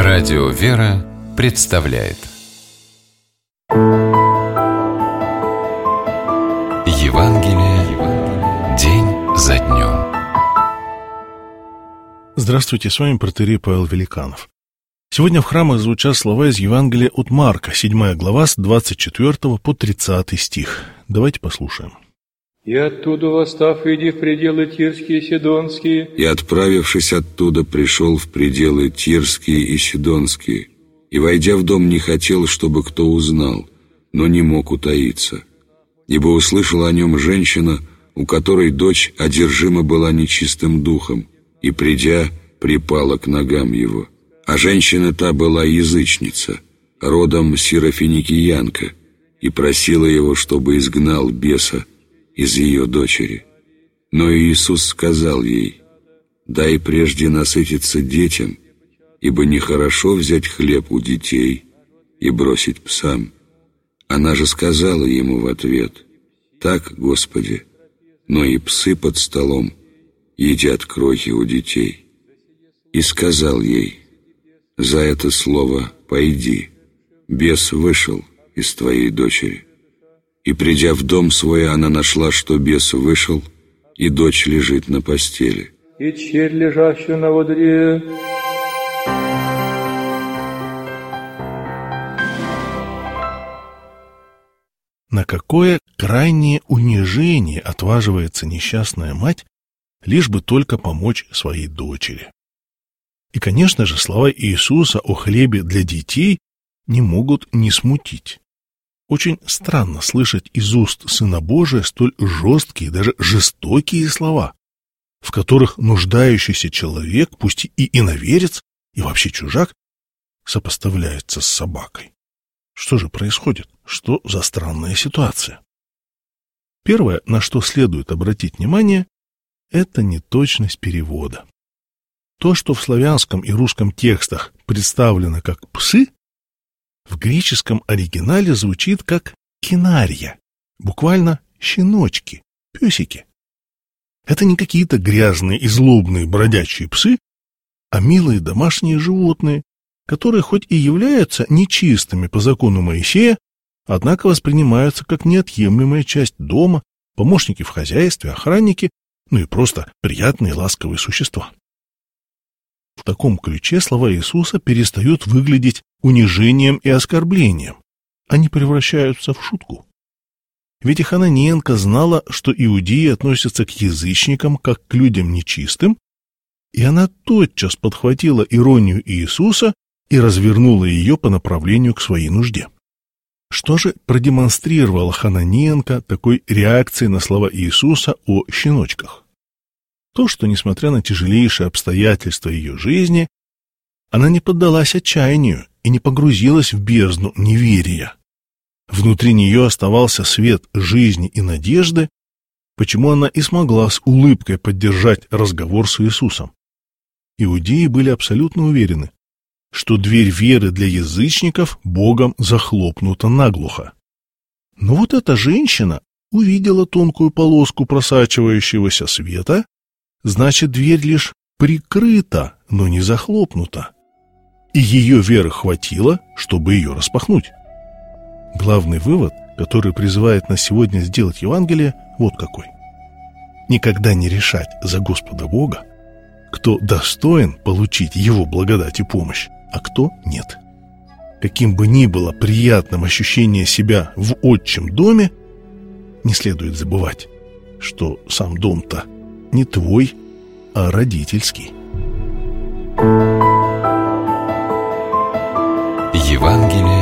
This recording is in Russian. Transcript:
Радио «Вера» представляет Евангелие день за днем. Здравствуйте, с вами протоиерей Павел Великанов. Сегодня в храмах звучат слова из Евангелия от Марка, 7 глава, с 24 по 30 стих. Давайте послушаем. «И оттуда восстав, иди в пределы Тирские и Сидонские, и, отправившись оттуда, пришел в пределы Тирские и Сидонские, и, войдя в дом, не хотел, чтобы кто узнал, но не мог утаиться. Ибо услышала о нем женщина, у которой дочь одержима была нечистым духом, и, придя, припала к ногам его. А женщина та была язычница, родом сирофиникиянка, и просила его, чтобы изгнал беса из ее дочери. Но Иисус сказал ей: «Дай прежде насытиться детям, ибо нехорошо взять хлеб у детей и бросить псам». Она же сказала ему в ответ: «Так, Господи, но и псы под столом едят крохи у детей». И сказал ей: «За это слово пойди, бес вышел из твоей дочери». И, придя в дом свой, она нашла, что бес вышел, и дочь лежит на постели. и черь, лежащую на одре. На какое крайнее унижение отваживается несчастная мать, лишь бы только помочь своей дочери. И, конечно же, слова Иисуса о хлебе для детей не могут не смутить. Очень странно слышать из уст Сына Божия столь жесткие, даже жестокие слова, в которых нуждающийся человек, пусть и иноверец, и вообще чужак, сопоставляется с собакой. Что же происходит? Что за странная ситуация? Первое, на что следует обратить внимание, это неточность перевода. То, что в славянском и русском текстах представлено как «псы», в греческом оригинале звучит как «кинария», буквально «щеночки», «песики». Это не какие-то грязные и злобные бродячие псы, а милые домашние животные, которые хоть и являются нечистыми по закону Моисея, однако воспринимаются как неотъемлемая часть дома, помощники в хозяйстве, охранники, ну и просто приятные ласковые существа. В таком ключе слова Иисуса перестают выглядеть унижением и оскорблением. Они превращаются в шутку. Ведь и Хананеенко знала, что иудеи относятся к язычникам как к людям нечистым, и она тотчас подхватила иронию Иисуса и развернула ее по направлению к своей нужде. Что же продемонстрировала Хананеенко такой реакцией на слова Иисуса о щеночках? То, что, несмотря на тяжелейшие обстоятельства ее жизни, она не поддалась отчаянию и не погрузилась в бездну неверия. Внутри нее оставался свет жизни и надежды, почему она и смогла с улыбкой поддержать разговор с Иисусом. Иудеи были абсолютно уверены, что дверь веры для язычников Богом захлопнута наглухо. Но вот эта женщина увидела тонкую полоску просачивающегося света, значит, дверь лишь прикрыта, но не захлопнута. И ее веры хватило, чтобы ее распахнуть. Главный вывод, который призывает нас сегодня сделать Евангелие, вот какой. Никогда не решать за Господа Бога, кто достоин получить Его благодать и помощь, а кто нет. Каким бы ни было приятным ощущение себя в отчим доме, не следует забывать, что сам дом-то не твой, а родительский. Евангелие